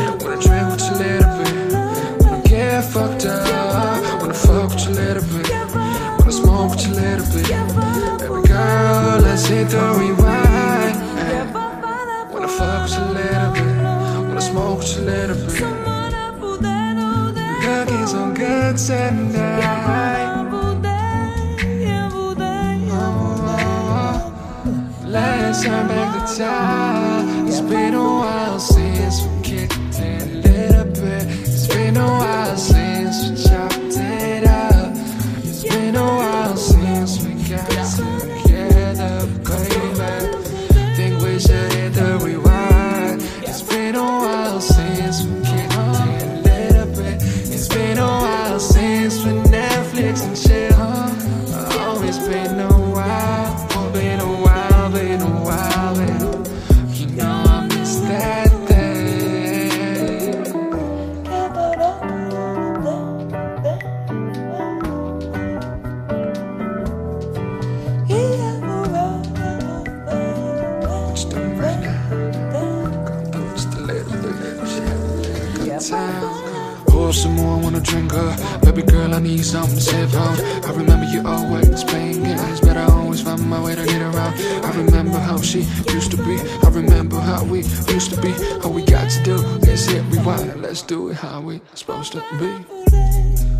Wanna drink with you a little bit. Wanna get fucked up. Wanna fuck with you a little bit. Wanna smoke with you a little bit. Baby girl, let's hit the rewind. Wanna fuck with you a little bit. Wanna smoke with you a little bit. Looking so good tonight. Let's turn back the time. It's been a while since we kicked it a little bit. It's been a while since we chopped it up. It's been a while since we got together, baby. Think we should hit the rewind. It's been a while since we kicked it a little bit. It's been a while since we Netflix and chill. Oh, it's been a while. Been a while, been a while, you know I miss that thing. What you doing right now? Gonna do just a little bit. Good time. Pour some more, I wanna drink her. Baby girl, I need something to sip on. I remember you always playing games, but I always find my way to get around. I remember how she used to be. I remember how we used to be. All we got to do is hit rewind. Let's do it how we supposed to be.